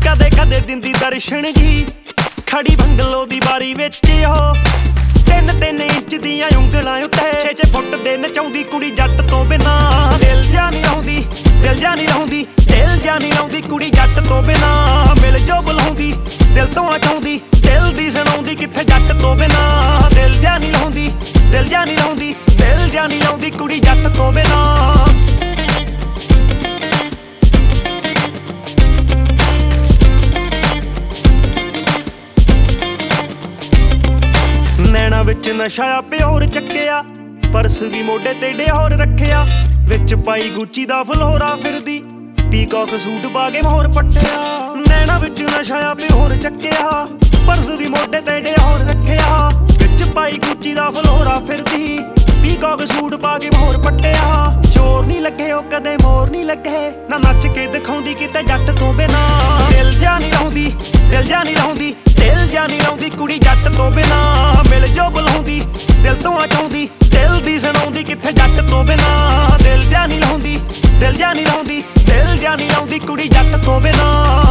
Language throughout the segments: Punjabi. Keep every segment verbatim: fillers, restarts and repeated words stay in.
ਕਦੇ ਕਦੇ ਦਿੰਦੀ ਦਰਸ਼ਨ ਜੀ ਖੜੀ ਬੰਗਲੋ ਦੀ ਬਾਰੀ ਵਿੱਚ ਉਹ ਤਿੰਨ ਤਿੰਨ ਇੰਚ ਦੀਆਂ ਉਂਗਲਾਂ ਉੱਤੇ ਛੇ ਛੇ ਫੁੱਟ ਦੇ ਨਚਾਉਂਦੀ ਕੁੜੀ ਜੱਟ ਤੋਂ ਬਿਨਾ ਦਿਲ ਜਾ ਨਹੀਂ ਲਾਉਂਦੀ ਦਿਲ ਜਾ ਨਹੀਂ ਲਾਉਂਦੀ ਦਿਲ ਜਾ ਨਹੀਂ ਲਾਉਂਦੀ ਕੁੜੀ ਜੱਟ ਤੋਂ ਬਿਨਾ ਮਿਲ ਜੋ ਬੁਲਾਉਂਦੀ ਦਿਲ ਤੋਂ ਆਉਂਦੀ ਦਿਲ ਦੀ ਸੁਣਾਉਂਦੀ ਕਿੱਥੇ ਜੱਟ ਤੋਂ ਬਿਨਾ ਦਿਲ ਜਾ ਨਹੀਂ ਲਾਉਂਦੀ ਦਿਲ ਜਾ ਨਹੀਂ ਲਾਉਂਦੀ ਦਿਲ ਜਾ ਨਹੀਂ ਲਾਉਂਦੀ ਕੁੜੀ ਜੱਟ ਤੋਂ ਬਿਨਾ ਨੈਣਾ ਵਿੱਚ ਨਸ਼ਾ ਆ ਪਿਓਰ ਚੱਕਿਆ ਪਰਸ ਵੀ ਮੋਢੇ ਤੇ ਡਿਹੋਰ ਰੱਖਿਆ ਵਿੱਚ ਪਾਈ ਗੁੱਚੀ ਦਾ ਫਲੋਰਾ ਫਿਰਦੀ ਪੀਕੌਕ ਸੂਟ ਪਾ ਕੇ ਮੋਹਰ ਪੱਟਿਆ ਨੈਣਾ ਵਿੱਚ ਨਸ਼ਾ ਆ ਪਿਓਰ ਚੱਕਿਆ ਪਰਸ ਵੀ ਮੋਢੇ ਤੇ ਡਿਹੋਰ ਰੱਖਿਆ ਵਿੱਚ ਪਾਈ ਗੁੱਚੀ ਦਾ ਫਲੋਰਾ ਫਿਰਦੀ ਪੀਕੌਕ ਸੂਟ ਪਾ ਕੇ ਮੋਹਰ ਪੱਟਿਆ ਚੋਰ ਨਹੀਂ ਲੱਗੇ ਉਹ ਕਦੇ ਮੋਰ ਨਹੀਂ ਲੱਗੇ ਨਾ ਨੱਚ ਕੇ ਦਿਖਾਉਂਦੀ ਕਿਤੇ ਜੱਟ ਤੋਂ ਬਿਨਾ ਦਿਲ ਜਾ ਨਹੀਂ ਲਾਉਂਦੀ ਦਿਲ ਜਾ ਨਹੀਂ ਲਾਉਂਦੀ ਦਿਲ ਜਾ ਨਹੀਂ ਲਾਉਂਦੀ ਕੁੜੀ ਜੱਟ ਤੋਂ ਬਿਨਾ ਮਿਲ ਜੋ ਬੁਲਾਉਂਦੀ ਦਿਲ ਤੋਂ ਆਉਂਦੀ ਦਿਲ ਦੀ ਸੁਣਾਉਂਦੀ ਕਿੱਥੇ ਜੱਟ ਤੋਂ ਬਿਨਾ ਦਿਲ ਜਾ ਨਹੀਂ ਲਾਉਂਦੀ ਦਿਲ ਜਾ ਨਹੀਂ ਲਾਉਂਦੀ ਦਿਲ ਜਾ ਨਹੀਂ ਲਾਉਂਦੀ ਕੁੜੀ ਜੱਟ ਤੋਂ ਬਿਨਾ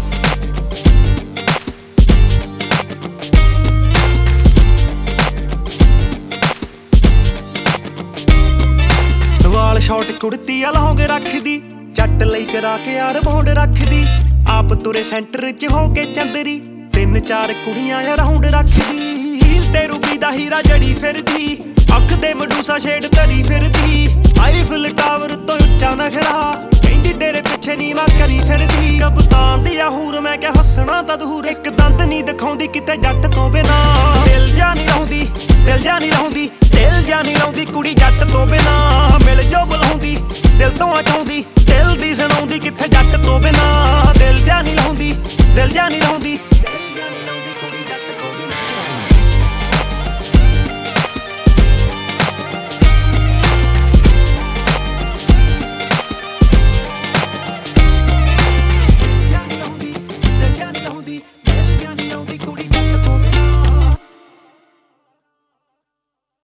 ਵਾਲ ਸ਼ਾਰਟ ਕੁੜਤੀ ਆ ਲੌਂਗ ਰੱਖਦੀ ਜੱਟ ਲਈ ਕਰਾ ਕੇ ਯਾਰ ਬੌਂਡ ਰੱਖਦੀ ਆਪ ਤੁਰੇ ਸੈਂਟਰ 'ਚ ਹੋ ਕੇ ਚੰਦਰੀ ਤਿੰਨ ਚਾਰ ਕੁੜੀਆਂ ਆ ਰਾਉਂਡ ਰੱਖਦੀ ਹੀਲ ਤੇ ਰੂਬੀ ਦਾ ਹੀਰਾ ਜੜੀ ਫਿਰਦੀ ਅੱਖ ਤੇ ਮਡੂਸਾ ਸ਼ੇਡ ਧਰੀ ਫਿਰਦੀ ਆਈਫਿਲ ਟਾਵਰ ਤੋਂ ਉੱਚਾ ਨਖਰਾ ਕਹਿੰਦੀ ਤੇਰੇ ਪਿੱਛੇ ਨੀ ਮੈਂ ਕਰੀ ਫਿਰਦੀ ਕਪਤਾਨ ਦੀ ਆ ਹੂਰ ਮੈਂ ਕਿਹਾ ਹੱਸਣਾ ਤਾਂ ਦੂਰ ਇੱਕ ਦੰਦ ਨਹੀਂ ਦਿਖਾਉਂਦੀ ਕਿਤੇ ਜੱਟ ਤੋਂ ਬਿਨਾ ਦਿਲ ਜਾ ਨਹੀਂ ਲਾਉਂਦੀ ਦਿਲ ਜਾ ਨਹੀਂ ਲਾਉਂਦੀ ਦਿਲ ਜਾ ਨਹੀਂ ਲਾਉਂਦੀ ਕੁੜੀ ਜੱਟ